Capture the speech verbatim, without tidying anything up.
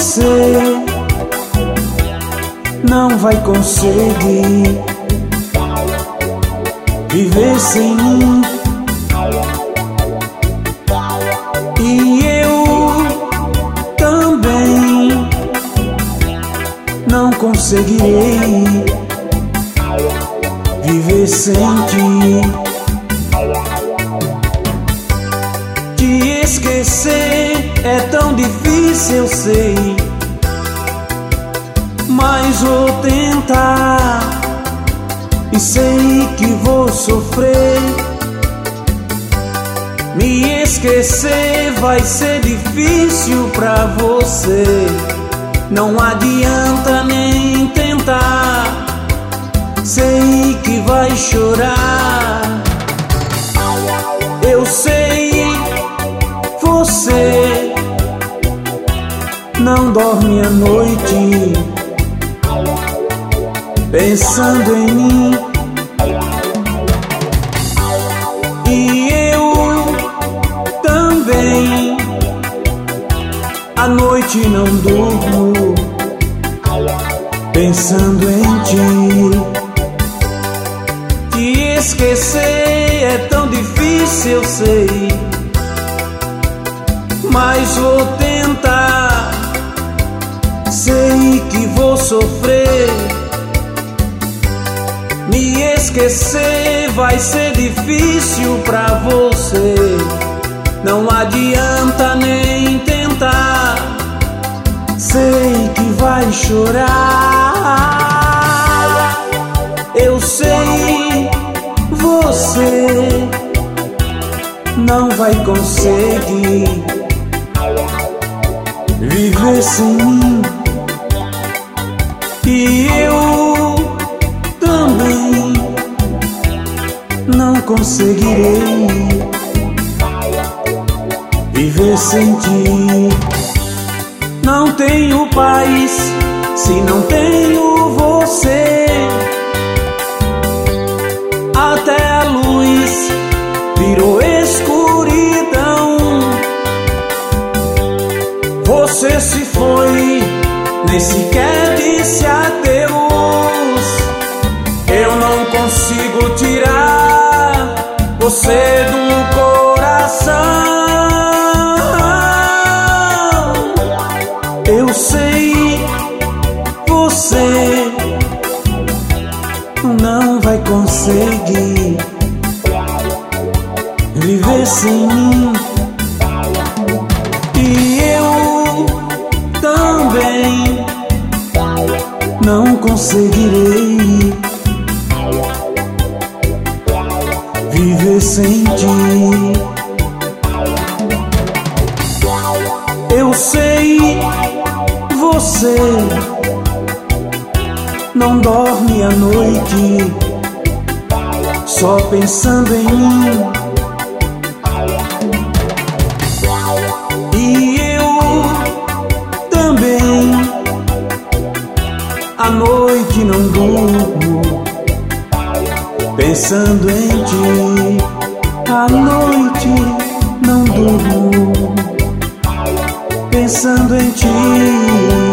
você não vai conseguir viver sem mim, e eu também não conseguirei viver sem ti. Te esquecer é tão difícil, eu sei, mas vou tentar e sei que vou sofrer. Me esquecer vai ser difícil pra você, não adianta nem tentar, sei que vai chorar. Eu sei, você não dorme à noite pensando em mim, e eu também à noite não durmo pensando em ti. Te esquecer é tão difícil, eu sei, mas vou tentar, sei que vou sofrer. Me esquecer vai ser difícil pra você, não adianta nem tentar, sei que vai chorar. Eu sei, você não vai conseguir viver sem mim, e eu também não conseguirei viver sem ti. Não tenho paz se não tenho você, até a luz virou escuridão. Você se foi, nem sequer disse adeus. Eu não consigo tirar você do coração. Eu sei, você não vai conseguir viver sem mim, e eu também não conseguirei viver sem ti. Eu sei, você não dorme à noite só pensando em mim, e eu também à noite não durmo pensando em ti. À noite não durmo pensando em ti.